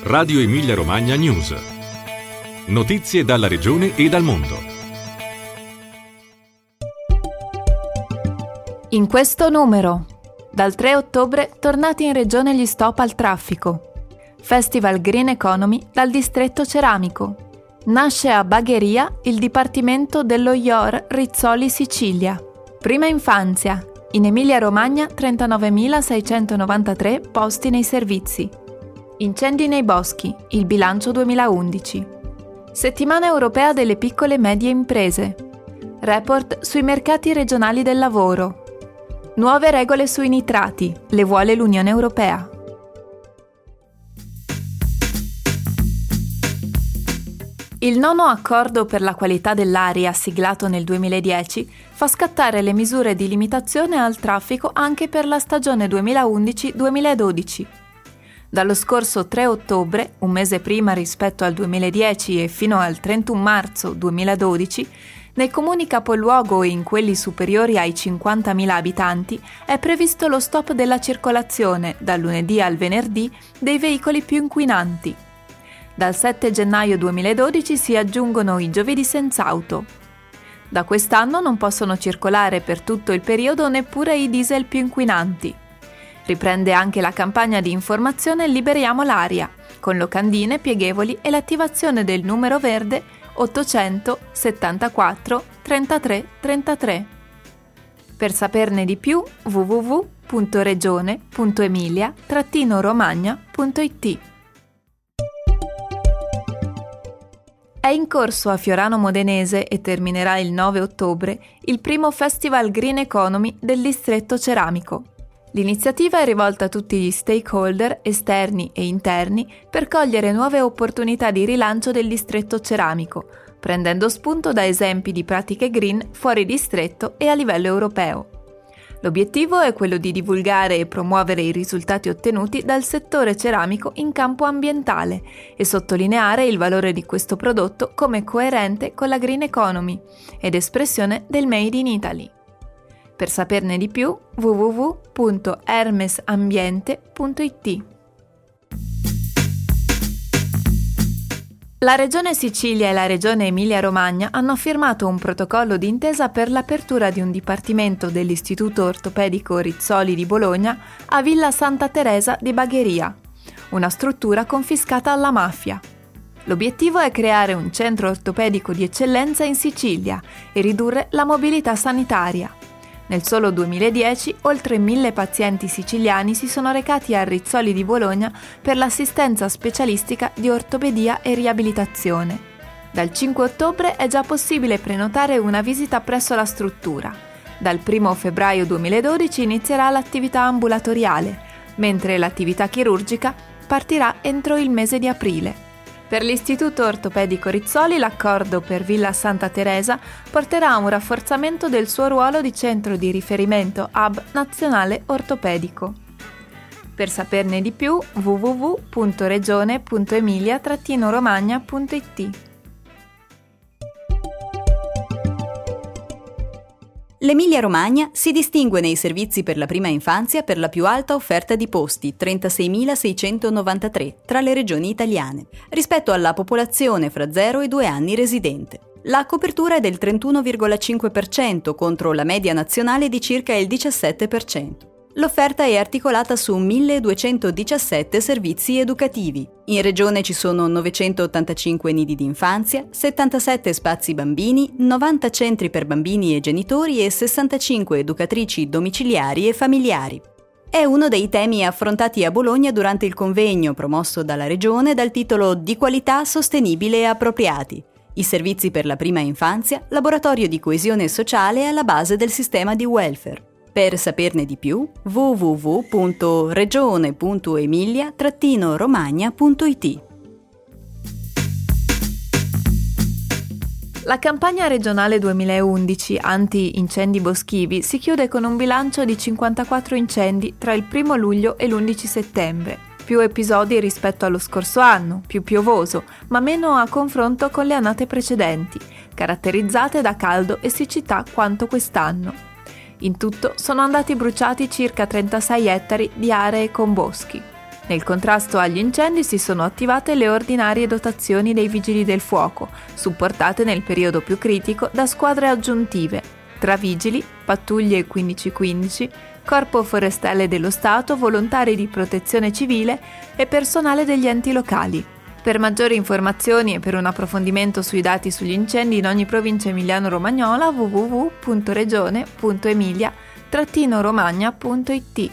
Radio Emilia Romagna News. Notizie dalla regione e dal mondo. In questo numero, dal 3 ottobre tornati in regione gli stop al traffico. Festival Green Economy dal distretto ceramico. Nasce a Bagheria il Dipartimento dello IOR Rizzoli Sicilia. Prima infanzia. In Emilia Romagna 39.693 posti nei servizi. Incendi nei boschi, il bilancio 2011. Settimana europea delle piccole e medie imprese. Report sui mercati regionali del lavoro. Nuove regole sui nitrati, le vuole l'Unione Europea. Il nono accordo per la qualità dell'aria, siglato nel 2010, fa scattare le misure di limitazione al traffico anche per la stagione 2011-2012. Dallo scorso 3 ottobre, un mese prima rispetto al 2010 e fino al 31 marzo 2012, nei comuni capoluogo e in quelli superiori ai 50.000 abitanti è previsto lo stop della circolazione, dal lunedì al venerdì, dei veicoli più inquinanti. Dal 7 gennaio 2012 si aggiungono i giovedì senza auto. Da quest'anno non possono circolare per tutto il periodo neppure i diesel più inquinanti. Riprende anche la campagna di informazione Liberiamo l'aria, con locandine pieghevoli e l'attivazione del numero verde 800 74 33 33. Per saperne di più www.regione.emilia-romagna.it. È in corso a Fiorano Modenese e terminerà il 9 ottobre il primo Festival Green Economy del distretto ceramico. L'iniziativa è rivolta a tutti gli stakeholder esterni e interni per cogliere nuove opportunità di rilancio del distretto ceramico, prendendo spunto da esempi di pratiche green fuori distretto e a livello europeo. L'obiettivo è quello di divulgare e promuovere i risultati ottenuti dal settore ceramico in campo ambientale e sottolineare il valore di questo prodotto come coerente con la Green Economy ed espressione del Made in Italy. Per saperne di più www.hermesambiente.it. La Regione Sicilia e la Regione Emilia-Romagna hanno firmato un protocollo d'intesa per l'apertura di un dipartimento dell'Istituto Ortopedico Rizzoli di Bologna a Villa Santa Teresa di Bagheria, una struttura confiscata alla mafia. L'obiettivo è creare un centro ortopedico di eccellenza in Sicilia e ridurre la mobilità sanitaria. Nel solo 2010 oltre 1.000 pazienti siciliani si sono recati a Rizzoli di Bologna per l'assistenza specialistica di ortopedia e riabilitazione. Dal 5 ottobre è già possibile prenotare una visita presso la struttura. Dal 1 febbraio 2012 inizierà l'attività ambulatoriale, mentre l'attività chirurgica partirà entro il mese di aprile. Per l'Istituto Ortopedico Rizzoli l'accordo per Villa Santa Teresa porterà a un rafforzamento del suo ruolo di centro di riferimento hub nazionale ortopedico. Per saperne di più www.regione.emilia-romagna.it. L'Emilia-Romagna si distingue nei servizi per la prima infanzia per la più alta offerta di posti, 36.693, tra le regioni italiane, rispetto alla popolazione fra 0 e 2 anni residente. La copertura è del 31,5% contro la media nazionale di circa il 17%. L'offerta è articolata su 1.217 servizi educativi. In regione ci sono 985 nidi di infanzia, 77 spazi bambini, 90 centri per bambini e genitori e 65 educatrici domiciliari e familiari. È uno dei temi affrontati a Bologna durante il convegno promosso dalla Regione dal titolo Di qualità, sostenibile e appropriati. I servizi per la prima infanzia, laboratorio di coesione sociale alla base del sistema di welfare. Per saperne di più, www.regione.emilia-romagna.it. La campagna regionale 2011 anti-incendi boschivi si chiude con un bilancio di 54 incendi tra il 1 luglio e l'11 settembre. Più episodi rispetto allo scorso anno, più piovoso, ma meno a confronto con le annate precedenti, caratterizzate da caldo e siccità quanto quest'anno. In tutto sono andati bruciati circa 36 ettari di aree con boschi. Nel contrasto agli incendi si sono attivate le ordinarie dotazioni dei Vigili del Fuoco, supportate nel periodo più critico da squadre aggiuntive, tra vigili, pattuglie 1515, Corpo Forestale dello Stato, volontari di protezione civile e personale degli enti locali. Per maggiori informazioni e per un approfondimento sui dati sugli incendi in ogni provincia emiliano-romagnola www.regione.emilia-romagna.it.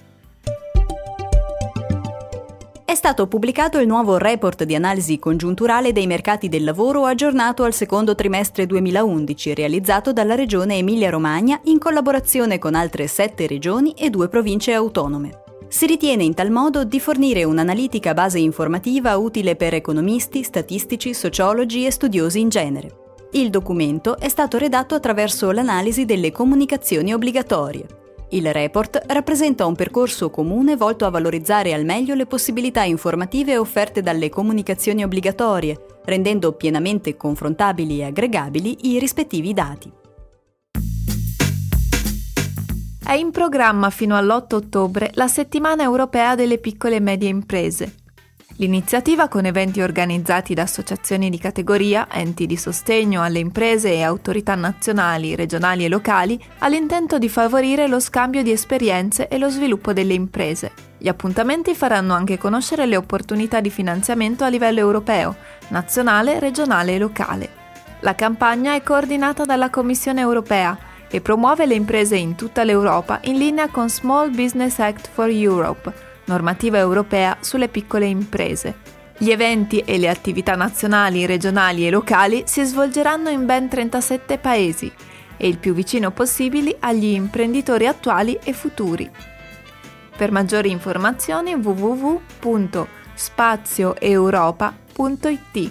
È stato pubblicato il nuovo report di analisi congiunturale dei mercati del lavoro aggiornato al secondo trimestre 2011, realizzato dalla Regione Emilia-Romagna in collaborazione con altre 7 regioni e 2 province autonome. Si ritiene in tal modo di fornire un'analitica base informativa utile per economisti, statistici, sociologi e studiosi in genere. Il documento è stato redatto attraverso l'analisi delle comunicazioni obbligatorie. Il report rappresenta un percorso comune volto a valorizzare al meglio le possibilità informative offerte dalle comunicazioni obbligatorie, rendendo pienamente confrontabili e aggregabili i rispettivi dati. È in programma fino all'8 ottobre la Settimana Europea delle Piccole e Medie Imprese. L'iniziativa, con eventi organizzati da associazioni di categoria, enti di sostegno alle imprese e autorità nazionali, regionali e locali, ha l'intento di favorire lo scambio di esperienze e lo sviluppo delle imprese. Gli appuntamenti faranno anche conoscere le opportunità di finanziamento a livello europeo, nazionale, regionale e locale. La campagna è coordinata dalla Commissione europea e promuove le imprese in tutta l'Europa in linea con Small Business Act for Europe, normativa europea sulle piccole imprese. Gli eventi e le attività nazionali, regionali e locali si svolgeranno in ben 37 paesi e il più vicino possibili agli imprenditori attuali e futuri. Per maggiori informazioni www.spazioeuropa.it.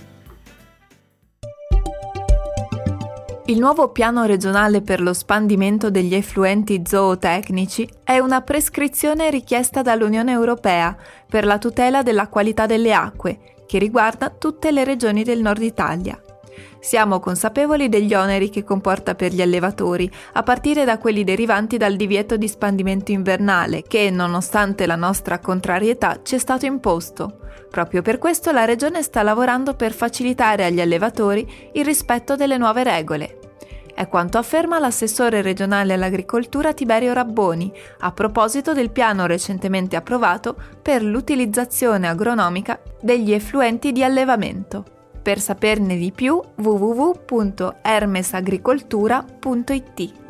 Il nuovo piano regionale per lo spandimento degli effluenti zootecnici è una prescrizione richiesta dall'Unione Europea per la tutela della qualità delle acque, che riguarda tutte le regioni del Nord Italia. Siamo consapevoli degli oneri che comporta per gli allevatori, a partire da quelli derivanti dal divieto di spandimento invernale, che, nonostante la nostra contrarietà, ci è stato imposto. Proprio per questo la Regione sta lavorando per facilitare agli allevatori il rispetto delle nuove regole. È quanto afferma l'assessore regionale all'agricoltura Tiberio Rabboni, a proposito del piano recentemente approvato per l'utilizzazione agronomica degli effluenti di allevamento. Per saperne di più, www.hermesagricoltura.it.